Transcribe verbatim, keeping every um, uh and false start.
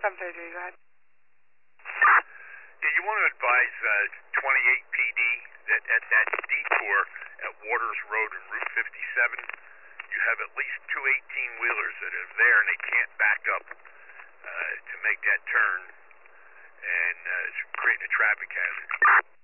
seven thirty-three, go ahead. Yeah, you want to advise uh, twenty-eight P D that at that detour at Waters Road and Route fifty-seven, you have at least two eighteen-wheelers that are there and they can't back up uh, to make that turn, and uh, it's creating a traffic hazard.